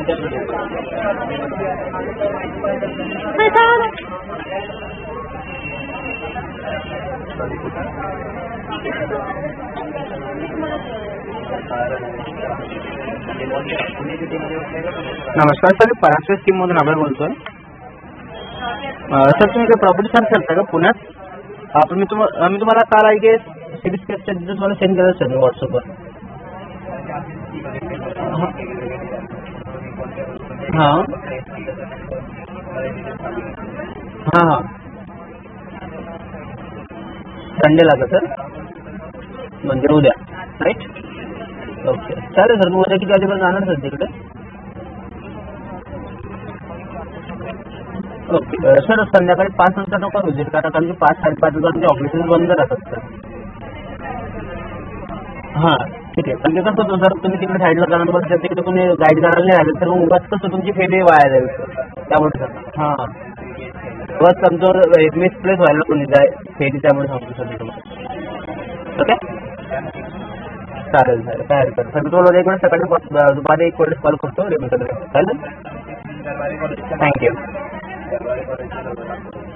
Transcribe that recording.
नमस्कार sir, पराश्रय scheme मधून आपण बोलतोय. सर तुम्ही काही प्रॉपर्टी सर्च करता का पुण्यात? मी तुम्हाला काल आहे की सिटी स्केपच्या डिटेल्स मला सेंड केलं सर व्हॉट्सअपवर. हां हां हां संडेला का सर? म्हणजे उद्या राईट? ओके चालेल सर. मग उद्या किती वाजेपर्यंत जाणार सर तिकडे? ओके सर, संध्याकाळी 5 नंतर नको व्हिजिट करा, कारण की 5-5:30 वाजता ऑफिसेस बंद राहतात सर. हां ठीक आहे. कारण की कसं होतं सर, तुम्ही तिकडे साईडला जाणार बसल्या तिकडे तुम्ही गाईड करायला नाही आले तर मग उगाच कसं तुमची फेरी वाया जाईल सर. त्यामुळे सर हां बस तुमचं एक मिसप्लेस व्हायला कोणी जाय फेरी, त्यामुळे सांगतो सर मी तुम्हाला. ओके चालेल सर, काय हरकत सर. तुम्हाला एक वेळेस सकाळी दुपारी एक वेळेस कॉल करतो रेग्युलर. चालेल, थँक्यू.